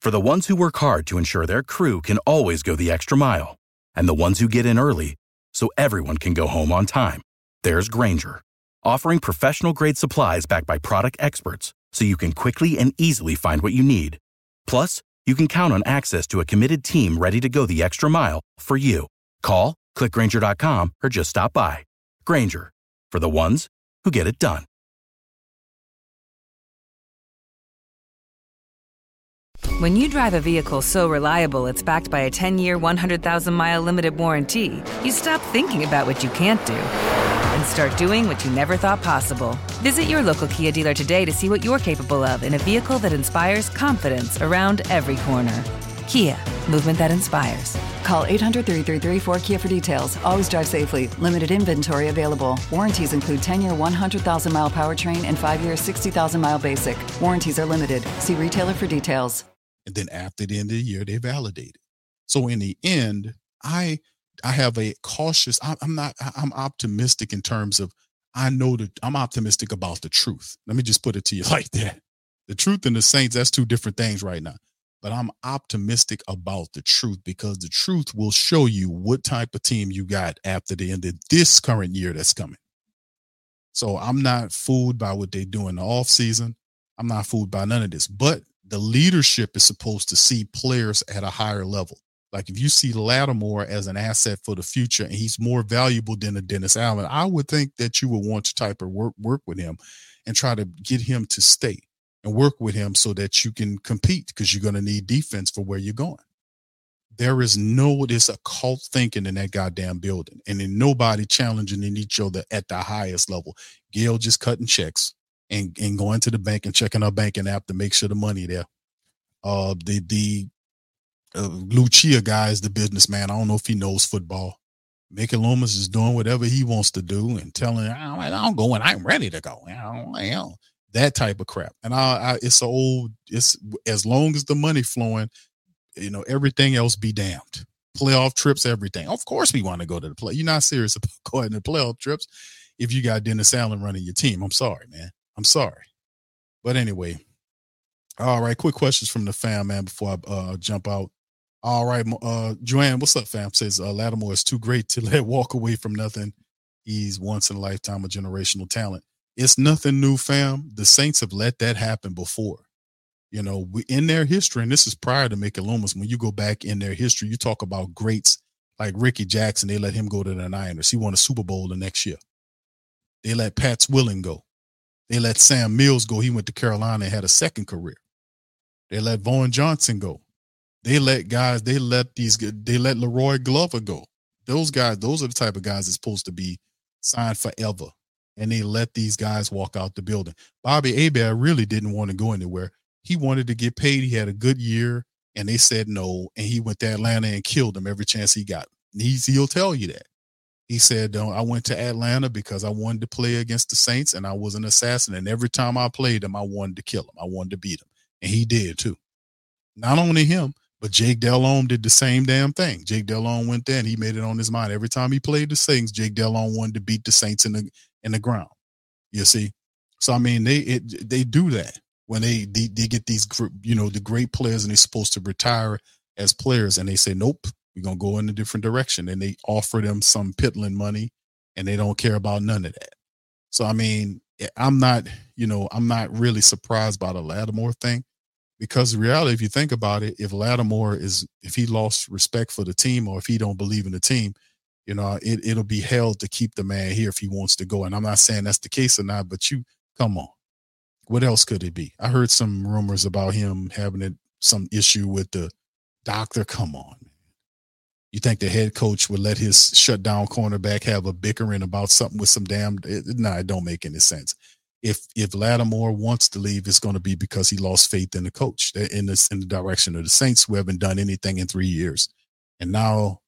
For the ones who work hard to ensure their crew can always go the extra mile, and the ones who get in early so everyone can go home on time, there's Grainger, offering professional-grade supplies backed by product experts so you can quickly and easily find what you need. Plus, you can count on access to a committed team ready to go the extra mile for you. Call, click Grainger.com, or just stop by. Grainger, for the ones who get it done. When you drive a vehicle so reliable it's backed by a 10-year, 100,000-mile limited warranty, you stop thinking about what you can't do and start doing what you never thought possible. Visit your local Kia dealer today to see what you're capable of in a vehicle that inspires confidence around every corner. Kia, movement that inspires. Call 800-333-4KIA for details. Always drive safely. Limited inventory available. Warranties include 10-year 100,000-mile powertrain and 5-year 60,000-mile basic. Warranties are limited. See retailer for details. And then after the end of the year, they validate it. So in the end, I have a cautious, I'm optimistic in terms of, I know that I'm optimistic about the truth. Let me just put it to you like that. The truth and the Saints, that's two different things right now. But I'm optimistic about the truth because the truth will show you what type of team you got after the end of this current year that's coming. So I'm not fooled by what they do in the offseason. I'm not fooled by none of this. But the leadership is supposed to see players at a higher level. Like if you see Lattimore as an asset for the future and he's more valuable than a Dennis Allen, I would think that you would want to type of work with him and try to get him to stay and work with him so that you can compete because you're going to need defense for where you're going. There's a cult thinking in that goddamn building and then nobody challenging in each other at the highest level. Gail just cutting checks and going to the bank and checking our banking app to make sure the money there. Lucia guy is the businessman. I don't know if he knows football. Mickey Loomis is doing whatever he wants to do and telling, I'm going, I'm ready to go. That type of crap. And it's as long as the money flowing, everything else be damned. Playoff trips, everything. Of course we want to go to the play. You're not serious about going to the playoff trips if you got Dennis Allen running your team. I'm sorry, man. I'm sorry. But anyway, all right, quick questions from the fam, man, before I jump out. All right, Joanne, what's up, fam? Says Lattimore is too great to let walk away from nothing. He's once in a lifetime of generational talent. It's nothing new, fam. The Saints have let that happen before. In their history, and this is prior to Mickey Loomis, when you go back in their history, you talk about greats like Ricky Jackson. They let him go to the Niners. He won a Super Bowl the next year. They let Pat Swilling go. They let Sam Mills go. He went to Carolina and had a second career. They let Vaughn Johnson go. They let Leroy Glover go. Those guys, those are the type of guys that's supposed to be signed forever. And they let these guys walk out the building. Bobby Hebert really didn't want to go anywhere. He wanted to get paid. He had a good year, and they said no. And he went to Atlanta and killed them every chance he got. He'll tell you that. He said, I went to Atlanta because I wanted to play against the Saints, and I was an assassin. And every time I played them, I wanted to kill him. I wanted to beat him. And he did, too. Not only him, but Jake Delhomme did the same damn thing. Jake Delhomme went there, and he made it on his mind. Every time he played the Saints, Jake Delhomme wanted to beat the Saints in the ground. You see? So, I mean, they do that when they get these, the great players, and they're supposed to retire as players, and they say, nope, we're going to go in a different direction. And they offer them some piddling money, and they don't care about none of that. So, I mean, I'm not really surprised by the Lattimore thing, because the reality, if you think about it, if he lost respect for the team, or if he don't believe in the team, it'll be hell to keep the man here if he wants to go. And I'm not saying that's the case or not, but come on. What else could it be? I heard some rumors about him having some issue with the doctor. Come on, man. You think the head coach would let his shutdown cornerback have a bickering about something with some it don't make any sense. If Lattimore wants to leave, it's going to be because he lost faith in the coach, in the direction of the Saints, who haven't done anything in 3 years. And now,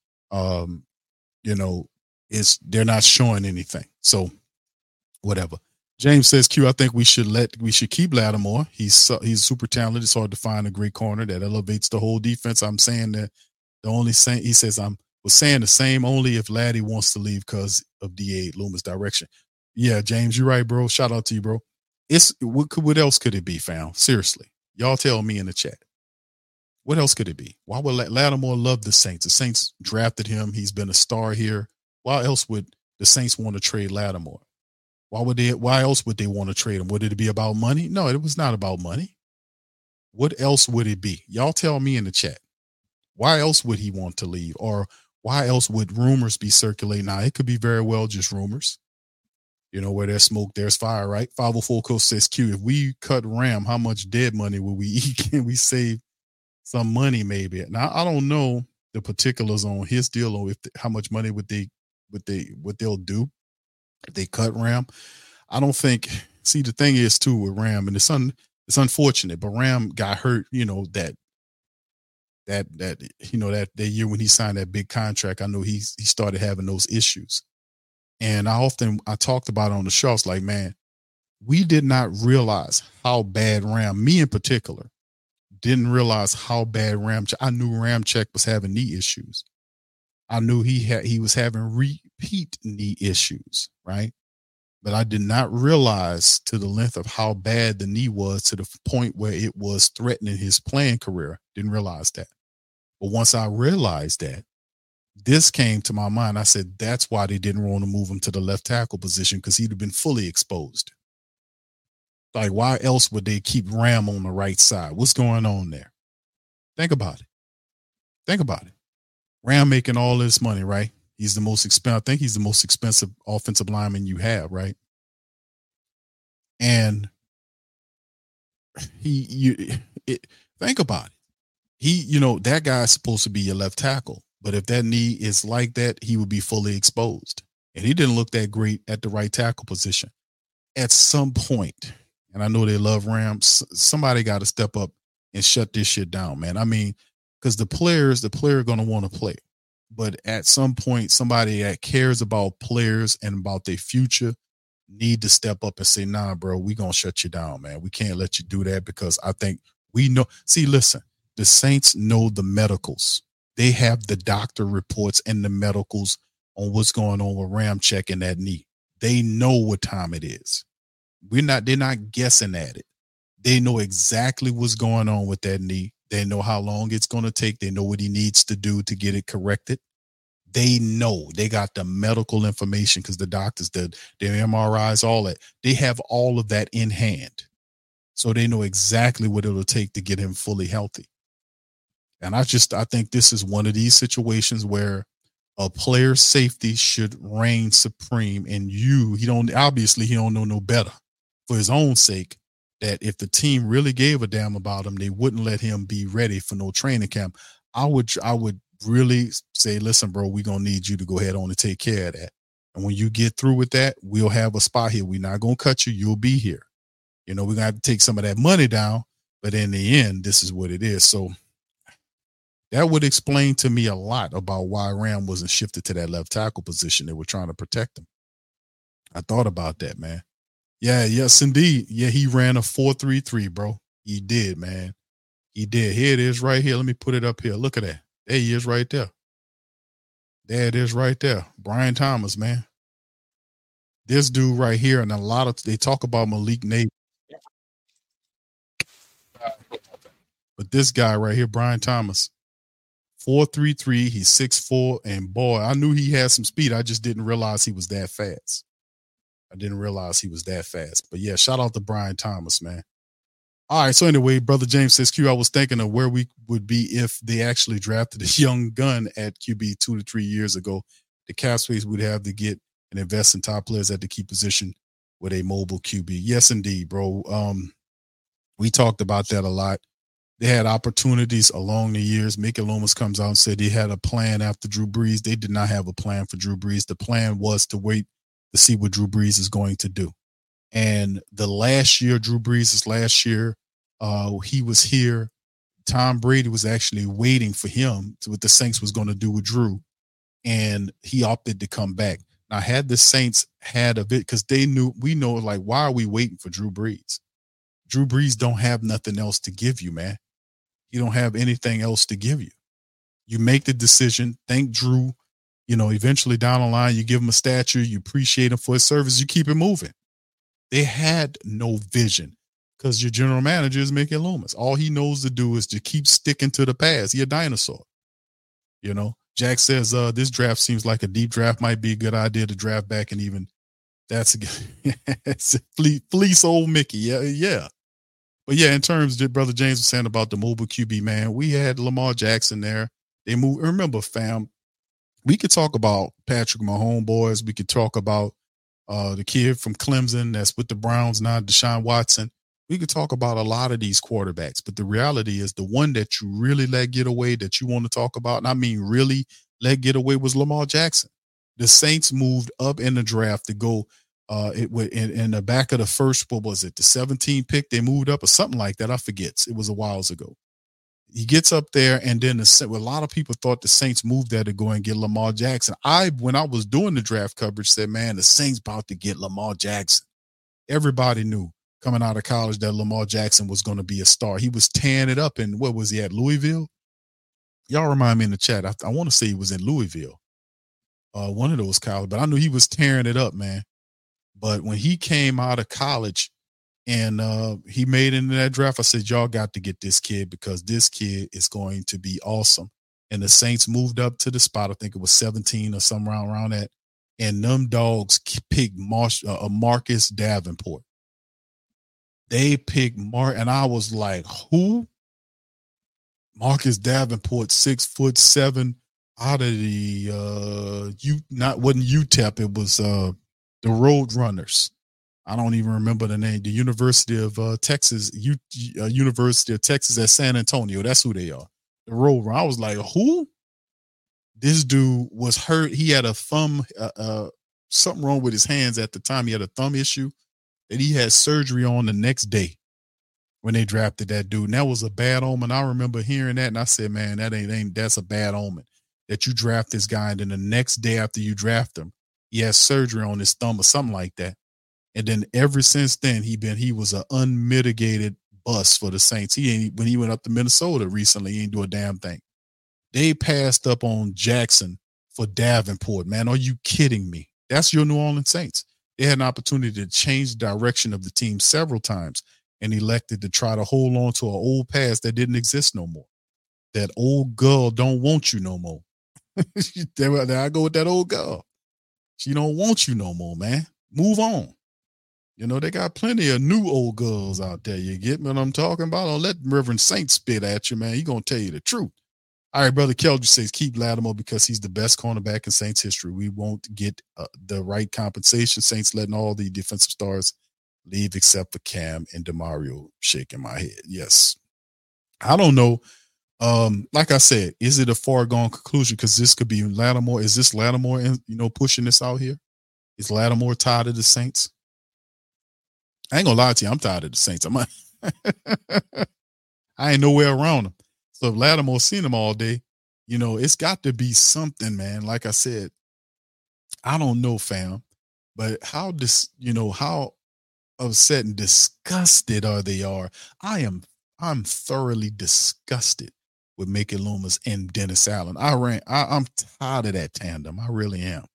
they're not showing anything. So whatever. James says, Q, I think we should keep Lattimore. He's super talented. It's hard to find a great corner that elevates the whole defense. I'm saying that he says I was saying the same only if Laddie wants to leave because of DA Loomis' direction. Yeah, James, you're right, bro. Shout out to you, bro. What else could it be, fam? Seriously. Y'all tell me in the chat. What else could it be? Why would Lattimore love the Saints? The Saints drafted him. He's been a star here. Why else would the Saints want to trade Lattimore? Why else would they want to trade him? Would it be about money? No, it was not about money. What else would it be? Y'all tell me in the chat. Why else would he want to leave? Or why else would rumors be circulating? Now, it could be very well just rumors. You know, where there's smoke, there's fire, right? 504 Coach says, Q, if we cut Ram, how much dead money will we eat? Can we save some money maybe? Now, I don't know the particulars on his deal or how much money what they'll do if they cut Ram. I don't think, see, the thing is too with Ram, and it's unfortunate, but Ram got hurt, you know, that year when he signed that big contract. I know he started having those issues. And I talked about it on the show. I was like, man, we did not realize how bad me in particular, didn't realize how bad I knew Ramczyk was having knee issues. I knew he was having repeat knee issues, right? But I did not realize to the length of how bad the knee was to the point where it was threatening his playing career. Didn't realize that. But once I realized that, this came to my mind. I said, that's why they didn't want to move him to the left tackle position, because he'd have been fully exposed. Like, why else would they keep Ram on the right side? What's going on there? Think about it. Ram making all this money, right? He's the most expensive. I think he's the most expensive offensive lineman you have, right? And think about it. That guy's supposed to be your left tackle, but if that knee is like that, he would be fully exposed. And he didn't look that great at the right tackle position. At some point, and I know they love Rams, somebody got to step up and shut this shit down, man. I mean, because the player are going to want to play. But at some point, somebody that cares about players and about their future need to step up and say, nah, bro, we going to shut you down, man. We can't let you do that, because I think we know. See, listen, the Saints know the medicals. They have the doctor reports and the medicals on what's going on with Ramczyk and that knee. They know what time it is. They're not guessing at it. They know exactly what's going on with that knee. They know how long it's going to take. They know what he needs to do to get it corrected. They know. They got the medical information, because the doctors did their MRIs, all that. They have all of that in hand. So they know exactly what it'll take to get him fully healthy. And I think this is one of these situations where a player's safety should reign supreme. And he don't know no better for his own sake, that if the team really gave a damn about him, they wouldn't let him be ready for no training camp. I would really say, listen, bro, we're going to need you to go ahead on and take care of that. And when you get through with that, we'll have a spot here. We're not going to cut you. You'll be here. We're going to have to take some of that money down, but in the end, this is what it is. So that would explain to me a lot about why Ram wasn't shifted to that left tackle position. They were trying to protect him. I thought about that, man. Yeah, yes, indeed. Yeah, he ran a 4.33, bro. He did, man. He did. Here it is right here. Let me put it up here. Look at that. There he is right there. There it is right there. Brian Thomas, man. This dude right here, and they talk about Malik Nabers. But this guy right here, Brian Thomas, 4.33, he's 6'4", and boy, I knew he had some speed. I just didn't realize he was that fast. But yeah, shout out to Brian Thomas, man. All right, so anyway, Brother James says, Q, I was thinking of where we would be if they actually drafted a young gun at QB 2 to 3 years ago. The cap space would have to get and invest in top players at the key position with a mobile QB. Yes, indeed, bro. We talked about that a lot. They had opportunities along the years. Mickey Loomis comes out and said he had a plan after Drew Brees. They did not have a plan for Drew Brees. The plan was to wait to see what Drew Brees is going to do. And Drew Brees' last year, he was here. Tom Brady was actually waiting for him to what the Saints was going to do with Drew. And he opted to come back. Now, had the Saints had a bit, because we know, like, why are we waiting for Drew Brees? Drew Brees don't have nothing else to give you, man. He don't have anything else to give you. You make the decision, thank Drew, eventually down the line, you give him a statue, you appreciate him for his service, you keep it moving. They had no vision, because your general manager is Mickey Loomis. All he knows to do is to keep sticking to the past. He a dinosaur. You know, Jack says this draft seems like a deep draft. Might be a good idea to draft back, and even that's a fleece old Mickey. Yeah. But yeah, in terms of Brother James was saying about the mobile QB, man, we had Lamar Jackson there. They moved. Remember, fam, we could talk about Patrick Mahomes, boys. We could talk about the kid from Clemson that's with the Browns now, Deshaun Watson. We could talk about a lot of these quarterbacks, but the reality is the one that you really let get away that you want to talk about, and I mean really let get away, was Lamar Jackson. The Saints moved up in the draft to go in the back of the first, what was it, the 17 pick? They moved up or something like that. I forget. It was a while ago. He gets up there, and then a lot of people thought the Saints moved there to go and get Lamar Jackson. When I was doing the draft coverage, said, man, the Saints about to get Lamar Jackson. Everybody knew coming out of college that Lamar Jackson was going to be a star. He was tearing it up in, what was he at, Louisville? Y'all remind me in the chat. I want to say he was in Louisville, one of those colleges, but I knew he was tearing it up, man. But when he came out of college and he made it into that draft, I said, y'all got to get this kid because this kid is going to be awesome. And the Saints moved up to the spot. I think it was 17 or somewhere around that. And them dogs picked Marcus Davenport. They picked and I was like, who? Marcus Davenport, 6'7", out of the wasn't UTEP, it was the Road Runners. I don't even remember the name. The University of Texas, University of Texas at San Antonio. That's who they are. The Road Runners. I was like, who? This dude was hurt. He had a thumb, something wrong with his hands at the time. He had a thumb issue that he had surgery on the next day when they drafted that dude. And that was a bad omen. I remember hearing that, and I said, man, that's a bad omen that you draft this guy, and then the next day after you draft him, he has surgery on his thumb or something like that. And then ever since then, he was an unmitigated bust for the Saints. When he went up to Minnesota recently, he ain't do a damn thing. They passed up on Jackson for Davenport. Man, are you kidding me? That's your New Orleans Saints. They had an opportunity to change the direction of the team several times and elected to try to hold on to an old past that didn't exist no more. That old girl don't want you no more. There I go with that old girl. She don't want you no more, man. Move on. You know, they got plenty of new old girls out there. You get what I'm talking about? Don't let Reverend Saint spit at you, man. He going to tell you the truth. All right, Brother Keldridge says, keep Lattimore because he's the best cornerback in Saints history. We won't get the right compensation. Saints letting all the defensive stars leave except for Cam and DeMario. Shaking my head. Yes. I don't know. Like I said, is it a far gone conclusion? Because this could be Lattimore. Is this Lattimore, pushing this out here? Is Lattimore tired of the Saints? I ain't gonna lie to you. I'm tired of the Saints. I ain't nowhere around them. So if Lattimore seen them all day, it's got to be something, man. Like I said, I don't know, fam, but how upset and disgusted they are. I'm thoroughly disgusted with Mickey Loomis and Dennis Allen. I'm tired of that tandem. I really am.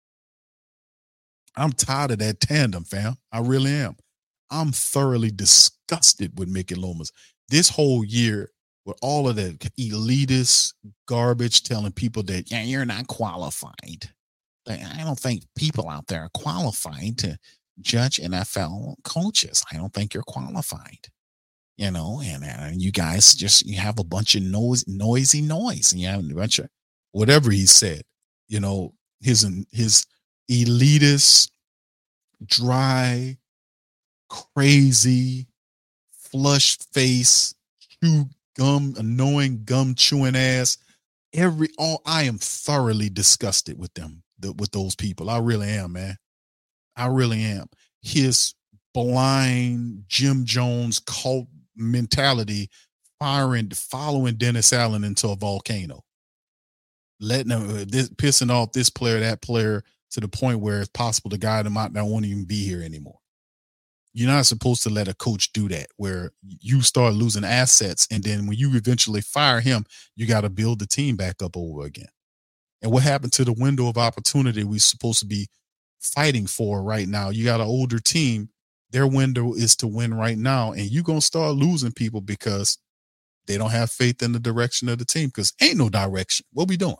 I'm tired of that tandem, fam. I really am. I'm thoroughly disgusted with Mickey Loomis. This whole year, with all of that elitist garbage telling people that, you're not qualified. I don't think people out there are qualified to judge NFL coaches. I don't think you're qualified. And you guys you have a bunch of noisy noise, and you have a bunch of whatever he said, his elitist, dry, crazy, flush face, annoying gum chewing ass. I am thoroughly disgusted with them, with those people. I really am, man. I really am. His blind Jim Jones cult mentality, following Dennis Allen into a volcano, letting him pissing off this player, that player, to the point where it's possible the guy that might not want to even be here anymore. You're not supposed to let a coach do that, where you start losing assets, and then when you eventually fire him, you got to build the team back up over again. And what happened to the window of opportunity we're supposed to be fighting for right now? You got an older team Their window is to win right now, and you're going to start losing people because they don't have faith in the direction of the team because ain't no direction. What we doing?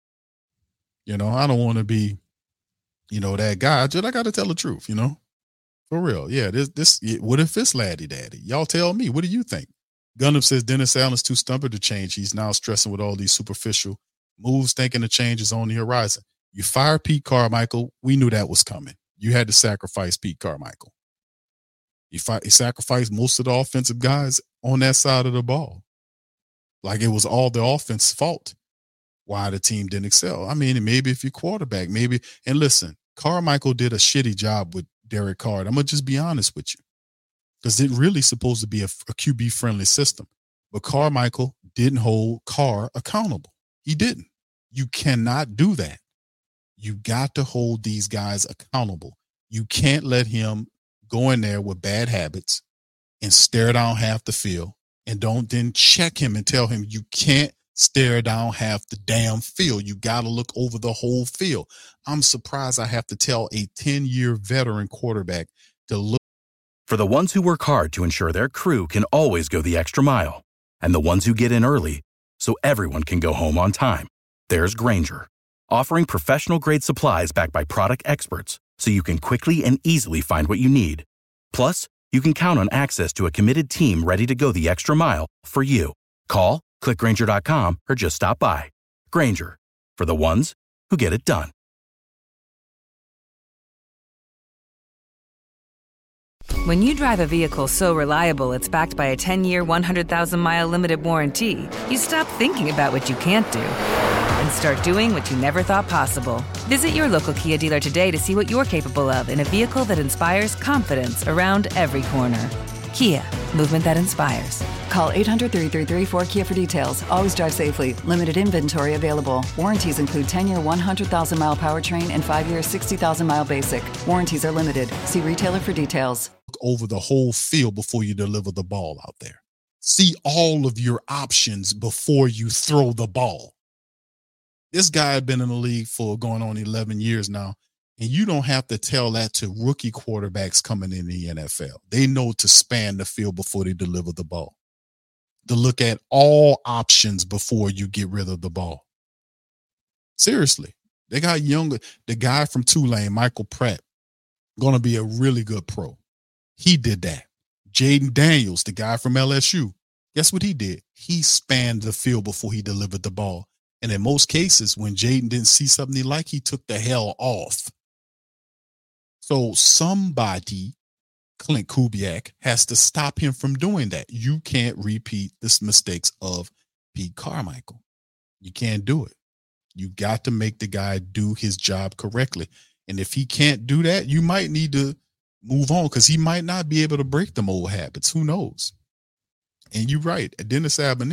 I don't want to be, that guy. I got to tell the truth, for real. Yeah, what if it's Laddie Daddy? Y'all tell me. What do you think? Gundam says Dennis Allen's too stubborn to change. He's now stressing with all these superficial moves, thinking the change is on the horizon. You fire Pete Carmichael. We knew that was coming. You had to sacrifice Pete Carmichael. You sacrificed most of the offensive guys on that side of the ball. Like it was all the offense's fault why the team didn't excel. I mean, maybe if your quarterback, maybe. And listen, Carmichael did a shitty job with Derek Carr. I'm going to just be honest with you. Because it's really supposed to be a QB-friendly system. But Carmichael didn't hold Carr accountable. He didn't. You cannot do that. You got to hold these guys accountable. You can't let him go in there with bad habits and stare down half the field and don't then check him and tell him you can't stare down half the damn field. You got to look over the whole field. I'm surprised I have to tell a 10-year veteran quarterback to look. For the ones who work hard to ensure their crew can always go the extra mile, and the ones who get in early so everyone can go home on time, there's Grainger, offering professional-grade supplies backed by product experts so you can quickly and easily find what you need. Plus, you can count on access to a committed team ready to go the extra mile for you. Call, click Grainger.com, or just stop by. Grainger, for the ones who get it done. When you drive a vehicle so reliable it's backed by a 10-year, 100,000-mile limited warranty, you stop thinking about what you can't do and start doing what you never thought possible. Visit your local Kia dealer today to see what you're capable of in a vehicle that inspires confidence around every corner. Kia, movement that inspires. Call 800-333-4KIA for details. Always drive safely. Limited inventory available. Warranties include 10-year 100,000-mile powertrain and 5-year 60,000-mile basic. Warranties are limited. See retailer for details. Look over the whole field before you deliver the ball out there. See all of your options before you throw the ball. This guy had been in the league for going on 11 years now, and you don't have to tell that to rookie quarterbacks coming in the NFL. They know to span the field before they deliver the ball. To look at all options before you get rid of the ball. Seriously, they got younger. The guy from Tulane, Michael Pratt, going to be a really good pro. He did that. Jaden Daniels, the guy from LSU, guess what he did? He spanned the field before he delivered the ball. And in most cases, when Jaden didn't see something he liked, he took the hell off. So somebody, Clint Kubiak, has to stop him from doing that. You can't repeat the mistakes of Pete Carmichael. You can't do it. You got to make the guy do his job correctly. And if he can't do that, you might need to move on because he might not be able to break them old habits. Who knows? And you're right. Dennis Allen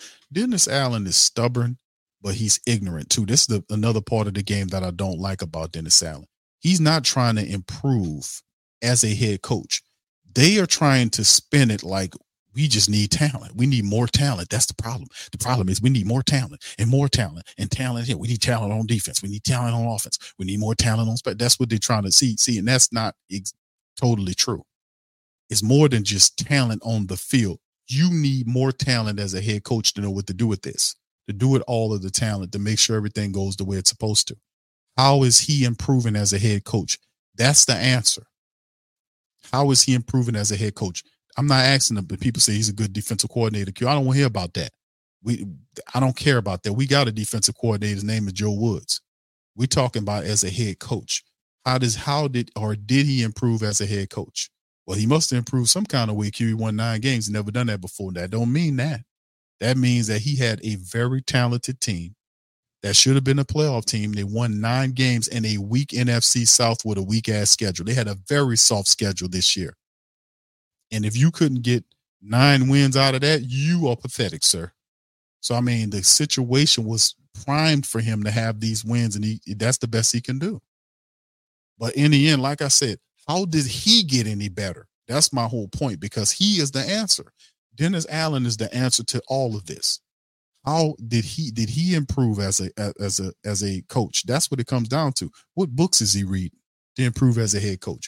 is stubborn, but he's ignorant too. This is another part of the game that I don't like about Dennis Allen. He's not trying to improve as a head coach. They are trying to spin it like we just need talent. We need more talent. That's the problem. The problem is we need more talent and more talent and talent here. We need talent on defense. We need talent on offense. We need more talent on special. That's what they're trying to see. And that's not totally true. It's more than just talent on the field. You need more talent as a head coach to know what to do with this, to do with all of the talent, to make sure everything goes the way it's supposed to. How is he improving as a head coach? That's the answer. How is he improving as a head coach? I'm not asking him, but people say he's a good defensive coordinator. I don't want to hear about that. I don't care about that. We got a defensive coordinator. His name is Joe Woods. We're talking about as a head coach. Did he improve as a head coach? Well, he must have improved some kind of way. He won 9 games. Never done that before. That don't mean that. That means that he had a very talented team that should have been a playoff team. They won 9 games in a weak NFC South with a weak-ass schedule. They had a very soft schedule this year. And if you couldn't get 9 wins out of that, you are pathetic, sir. So, I mean, the situation was primed for him to have these wins, and that's the best he can do. But in the end, like I said, how did he get any better? That's my whole point, because he is the answer. Dennis Allen is the answer to all of this. How did he improve as a coach? That's what it comes down to. What books is he reading to improve as a head coach?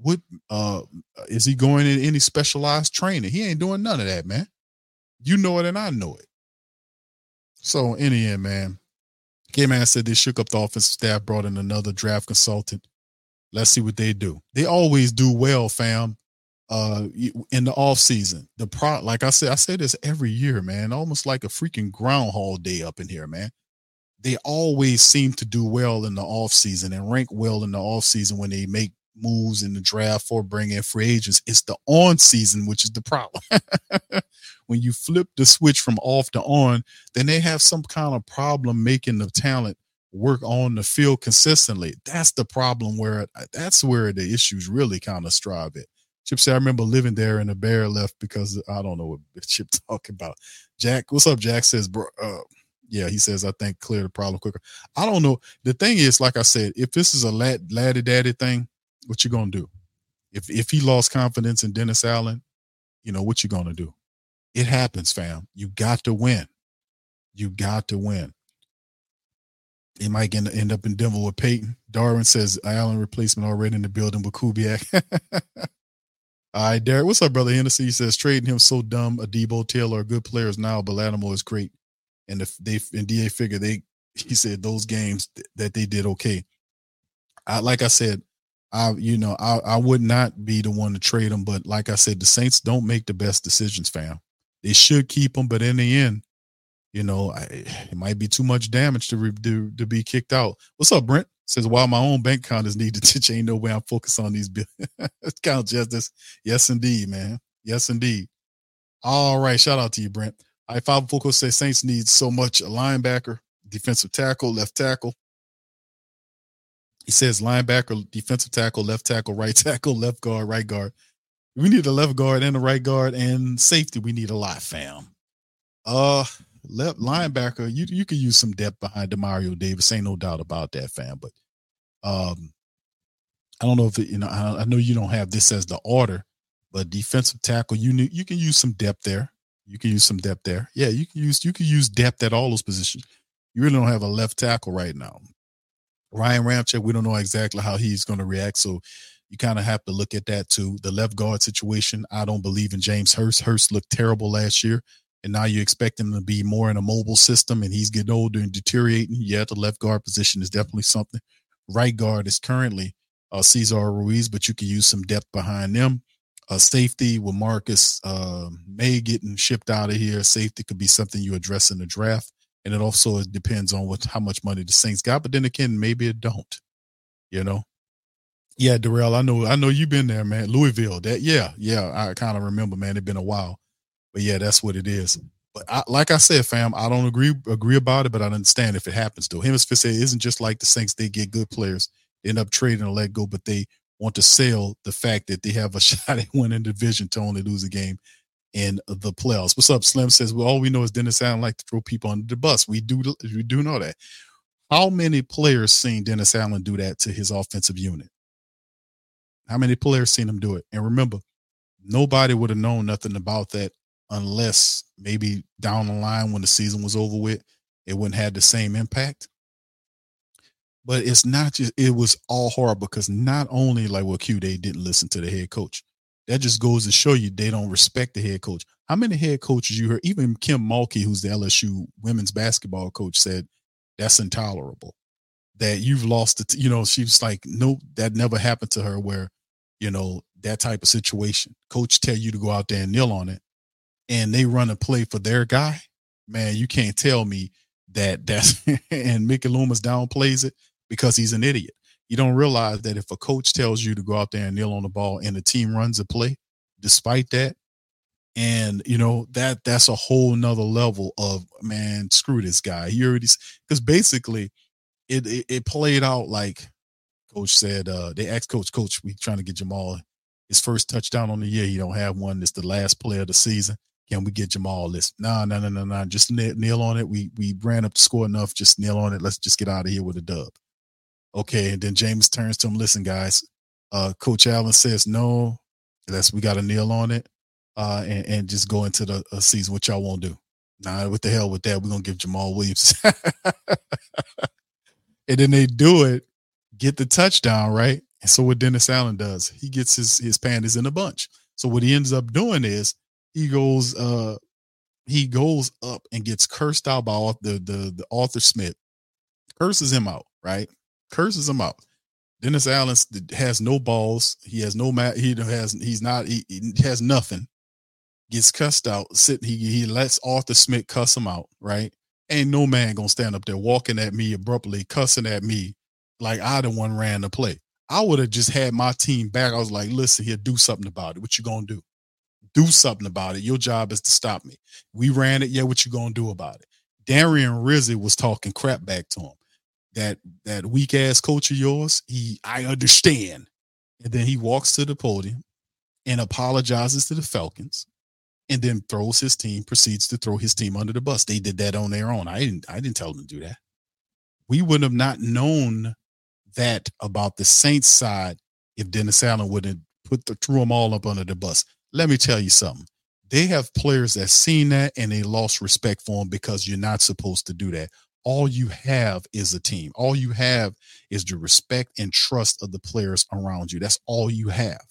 What is he going in any specialized training? He ain't doing none of that, man. You know it and I know it. So in the end, man, K-Man said they shook up the offensive staff, brought in another draft consultant. Let's see what they do. They always do well, fam, in the offseason. Like I say this every year, man, almost like a freaking Groundhog Day up in here, man. They always seem to do well in the offseason and rank well in the offseason when they make moves in the draft or bring in free agents. It's the on season, which is the problem. When you flip the switch from off to on, then they have some kind of problem making the talent work on the field consistently. That's the problem that's where the issues really kind of strive at. Chip said, I remember living there and the Bear left because I don't know what Chip talking about. Jack, what's up? Jack says, bro, yeah, he says, I think clear the problem quicker. I don't know. The thing is, like I said, if this is a laddie daddy thing, what you going to do? If he lost confidence in Dennis Allen, what you going to do? It happens, fam. You got to win. You got to win. He might end up in Denver with Peyton. Darwin says Allen replacement already in the building with Kubiak. All right, Derek. What's up, brother Hennessy? He says trading him so dumb. Adebo, Taylor are good players now, but Lattimore is great. And if they and DA figure he said those games that they did okay. Like I said, I would not be the one to trade them, but like I said, the Saints don't make the best decisions, fam. They should keep them, but in the end, it might be too much damage to be kicked out. What's up, Brent? Says, while my own bank account is needed to change, no way I'm focused on these bills. Count justice. Yes, indeed, man. Yes, indeed. All right. Shout out to you, Brent. All right, Five Focus says Saints need so much a linebacker, defensive tackle, left tackle. He says linebacker, defensive tackle, left tackle, right tackle, left guard, right guard. We need a left guard and a right guard, and safety. We need a lot, fam. Left linebacker, you could use some depth behind Demario Davis. Ain't no doubt about that, fam. But I don't know if I know you don't have this as the order, but defensive tackle, you can use some depth there. You can use some depth there. Yeah, you can use depth at all those positions. You really don't have a left tackle right now. Ryan Ramczyk, we don't know exactly how he's going to react, so you kind of have to look at that too. The left guard situation, I don't believe in James Hurst. Hurst looked terrible last year, and now you expect him to be more in a mobile system, and he's getting older and deteriorating. Yeah, the left guard position is definitely something. Right guard is currently Cesar Ruiz, but you can use some depth behind them. Safety with Marcus May getting shipped out of here. Safety could be something you address in the draft. And it also depends on how much money the Saints got. But then again, maybe it don't, Yeah, Darrell, I know you've been there, man. Louisville, I kind of remember, man. It's been a while. But yeah, that's what it is. But like I said, fam, I don't agree about it, but I understand if it happens though. Hemisphere said it isn't just like the Saints, they get good players, they end up trading or let go, but they want to sell the fact that they have a shot at winning the division to only lose a game in the playoffs. What's up? Slim says, well, all we know is Dennis Allen like to throw people under the bus. We do know that. How many players seen Dennis Allen do that to his offensive unit? How many players seen him do it? And remember, nobody would have known nothing about that unless maybe down the line when the season was over with, it wouldn't have the same impact. But it's not just, it was all horrible because not only they didn't listen to the head coach. That just goes to show you they don't respect the head coach. How many head coaches you heard? Even Kim Mulkey, who's the LSU women's basketball coach, said that's intolerable. That you've lost it. She was like, no, that never happened to her where, that type of situation. Coach tell you to go out there and kneel on it and they run a play for their guy. Man, you can't tell me that's and Mickey Loomis downplays it because he's an idiot. You don't realize that if a coach tells you to go out there and kneel on the ball and the team runs a play, despite that, and that's a whole nother level of, man, screw this guy. He already, because basically it played out like coach said, they asked coach, we trying to get Jamal his first touchdown on the year. He don't have one. It's the last play of the season. Can we get Jamal this? No. Just kneel on it. We ran up the score enough. Just kneel on it. Let's just get out of here with a dub. Okay, and then James turns to him, listen, guys, Coach Allen says, no, we got to kneel on it and just go into the season, what y'all won't do. Nah, what the hell with that? We're going to give Jamal Williams. And then they do it, get the touchdown, right? And so what Dennis Allen does, he gets his panties in a bunch. So what he ends up doing is he goes up and gets cursed out by the Arthur Smith, curses him out, right? Curses him out. Dennis Allen has no balls. He has no he has nothing. Gets cussed out. He lets Arthur Smith cuss him out, right? Ain't no man gonna stand up there walking at me abruptly, cussing at me like I the one ran the play. I would have just had my team back. I was like, listen here, do something about it. What you gonna do? Do something about it. Your job is to stop me. We ran it. Yeah, what you gonna do about it? Darian Rizzi was talking crap back to him. That weak ass coach of yours, I understand. And then he walks to the podium and apologizes to the Falcons, and then proceeds to throw his team under the bus. They did that on their own. I didn't tell them to do that. We would have not known that about the Saints side if Dennis Allen wouldn't threw them all up under the bus. Let me tell you something. They have players that seen that and they lost respect for them because you're not supposed to do that. All you have is a team. All you have is the respect and trust of the players around you. That's all you have.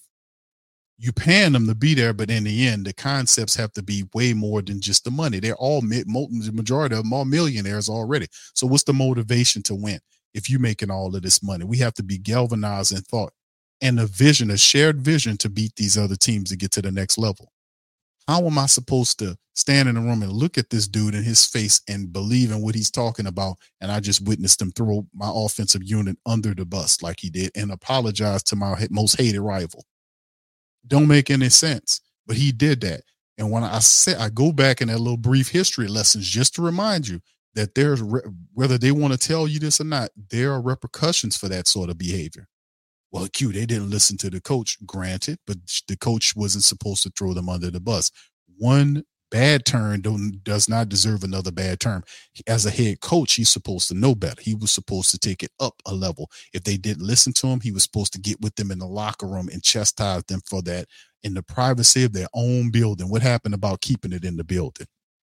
You paying them to be there, but in the end, the concepts have to be way more than just the money. They're all the majority of them are millionaires already. So what's the motivation to win if you're making all of this money? We have to be galvanized in thought and a shared vision to beat these other teams to get to the next level. How am I supposed to stand in a room and look at this dude in his face and believe in what he's talking about? And I just witnessed him throw my offensive unit under the bus like he did and apologize to my most hated rival. Don't make any sense, but he did that. And when I go back in that little brief history lessons just to remind you that there's whether they want to tell you this or not, there are repercussions for that sort of behavior. Well, they didn't listen to the coach, granted, but the coach wasn't supposed to throw them under the bus. One bad turn does not deserve another bad turn. As a head coach, he's supposed to know better. He was supposed to take it up a level. If they didn't listen to him, he was supposed to get with them in the locker room and chastise them for that in the privacy of their own building. What happened about keeping it in the building?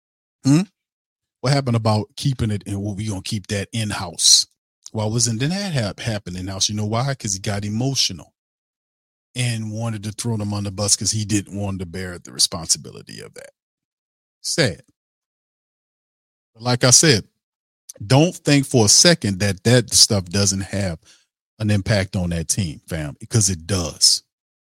What happened about keeping it and we're going to keep that in-house? Well, wasn't that happen in-house? You know why? Because he got emotional and wanted to throw them on the bus because he didn't want to bear the responsibility of that. Sad. But like I said, don't think for a second that stuff doesn't have an impact on that team, fam, because it does.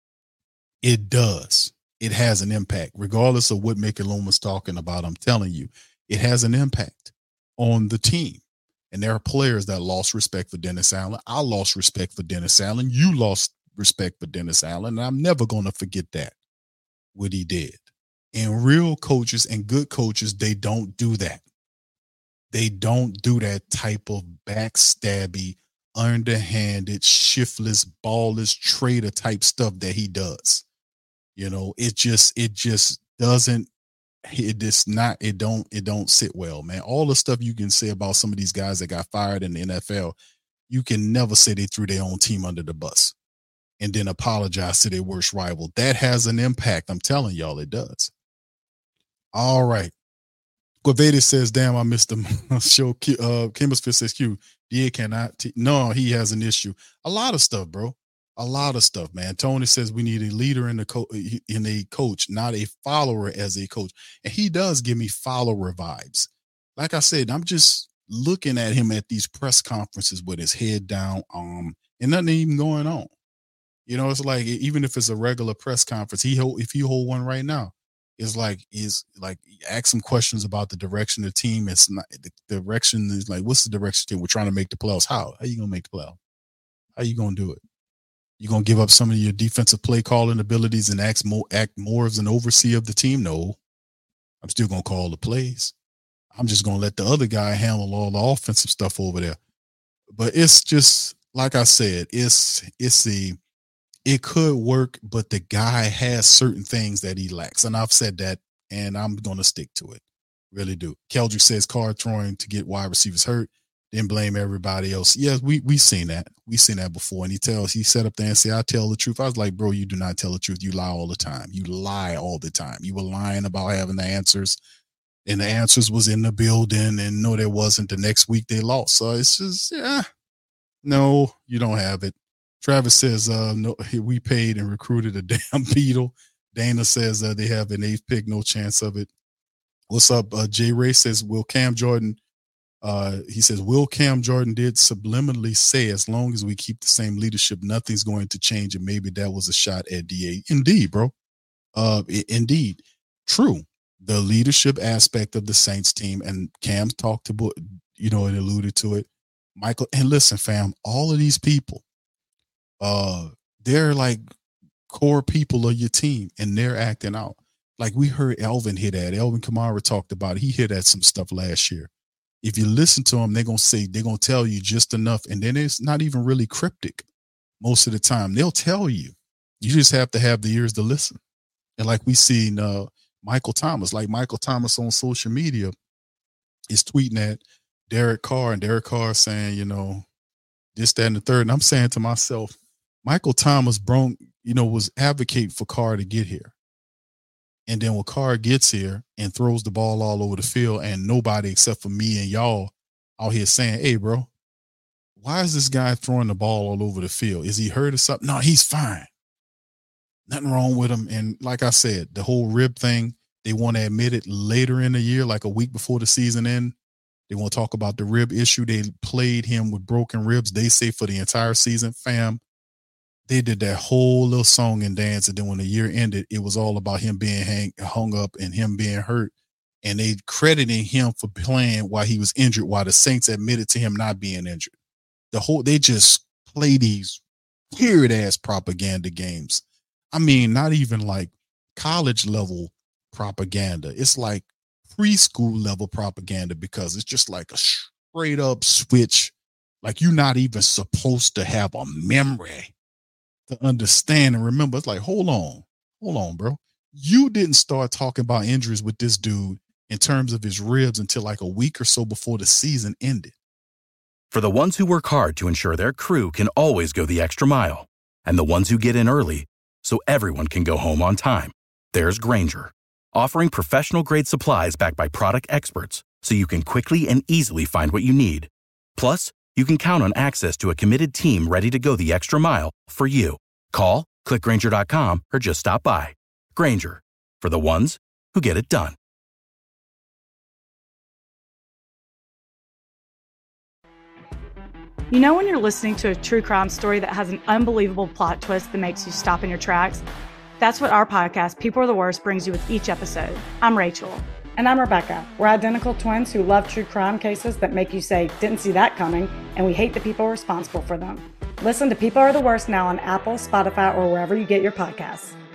It does. It has an impact, regardless of what Mickey Loomis talking about. I'm telling you, it has an impact on the team. And there are players that lost respect for Dennis Allen. I lost respect for Dennis Allen. You lost respect for Dennis Allen. And I'm never going to forget that, what he did. And real coaches and good coaches, they don't do that. They don't do that type of backstabby, underhanded, shiftless, ballless, traitor type stuff that he does. You know, it don't sit well, man. All the stuff you can say about some of these guys that got fired in the NFL, you can never say they threw their own team under the bus and then apologize to their worst rival. That has an impact. I'm telling y'all, it does. All right. Guaveda says, damn, I missed the show. Chemisphere says, Q, DA cannot. No, he has an issue. A lot of stuff, bro. A lot of stuff, man. Tony says we need a leader in a coach, not a follower as a coach. And he does give me follower vibes. Like I said, I'm just looking at him at these press conferences with his head down, and nothing even going on. You know, it's like, even if it's a regular press conference, if he hold one right now, is like ask some questions about the direction of the team. It's not the direction is like, what's the direction team? We're trying to make the playoffs. How are you gonna make the playoffs? How are you gonna do it? You gonna give up some of your defensive play calling abilities and act more as an overseer of the team? No, I'm still gonna call the plays. I'm just gonna let the other guy handle all the offensive stuff over there. But it's just like I said, it could work, but the guy has certain things that he lacks. And I've said that, and I'm going to stick to it. Really do. Keldrick says card throwing to get wide receivers hurt, then blame everybody else. Yeah, we've seen that. We've seen that before. And he set up there and said, I tell the truth. I was like, bro, you do not tell the truth. You lie all the time. You lie all the time. You were lying about having the answers, and the answers was in the building, and no, there wasn't. The next week they lost. So it's just, no, you don't have it. Travis says, no, we paid and recruited a damn Beetle. Dana says they have an 8th pick, no chance of it. What's up? Jay Ray says, will Cam Jordan did subliminally say, as long as we keep the same leadership, nothing's going to change, and maybe that was a shot at DA. Indeed, bro. Indeed. True. The leadership aspect of the Saints team, and Cam talked about, and alluded to it. Michael, and listen, fam, all of these people, they're like core people of your team, and they're acting out. Like we heard Alvin hit at. Alvin Kamara talked about it. He hit at some stuff last year. If you listen to them, they're going to tell you just enough. And then it's not even really cryptic most of the time. They'll tell you. You just have to have the ears to listen. And like we seen Michael Thomas on social media is tweeting at Derek Carr, and Derek Carr saying, this, that, and the third. And I'm saying to myself, Michael Thomas, was advocating for Carr to get here. And then when Carr gets here and throws the ball all over the field, and nobody except for me and y'all out here saying, hey, bro, why is this guy throwing the ball all over the field? Is he hurt or something? No, he's fine. Nothing wrong with him. And like I said, the whole rib thing, they want to admit it later in the year, like a week before the season end. They want to talk about the rib issue. They played him with broken ribs, they say, for the entire season. Fam, they did that whole little song and dance, and then when the year ended, it was all about him being hung up and him being hurt, and they crediting him for playing while he was injured, while the Saints admitted to him not being injured. They just play these weird ass propaganda games. I mean, not even like college level propaganda. It's like preschool level propaganda, because it's just like a straight up switch. Like you're not even supposed to have a memory to understand and remember. It's like, hold on, bro. You didn't start talking about injuries with this dude in terms of his ribs until like a week or so before the season ended. For the ones who work hard to ensure their crew can always go the extra mile, and the ones who get in early so everyone can go home on time, there's Grainger, offering professional-grade supplies backed by product experts so you can quickly and easily find what you need. Plus, you can count on access to a committed team ready to go the extra mile for you. Call, click Grainger.com, or just stop by. Grainger, for the ones who get it done. You know when you're listening to a true crime story that has an unbelievable plot twist that makes you stop in your tracks? That's what our podcast, People Are the Worst, brings you with each episode. I'm Rachel. And I'm Rebecca. We're identical twins who love true crime cases that make you say, didn't see that coming, and we hate the people responsible for them. Listen to People Are the Worst now on Apple, Spotify, or wherever you get your podcasts.